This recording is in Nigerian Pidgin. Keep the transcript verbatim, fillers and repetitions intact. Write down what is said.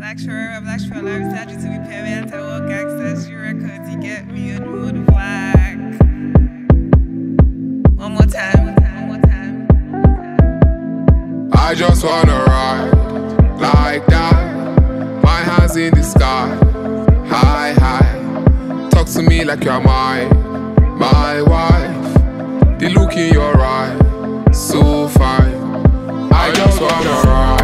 Black Shore, Black Shore, live statue to be paying to all gangsters. You records, you get me a new black. One more time, one more time. I just wanna ride like that. My hands in the sky, high, high. Talk to me like you're mine, my wife. The look in your eye, so fine. I just wanna ride.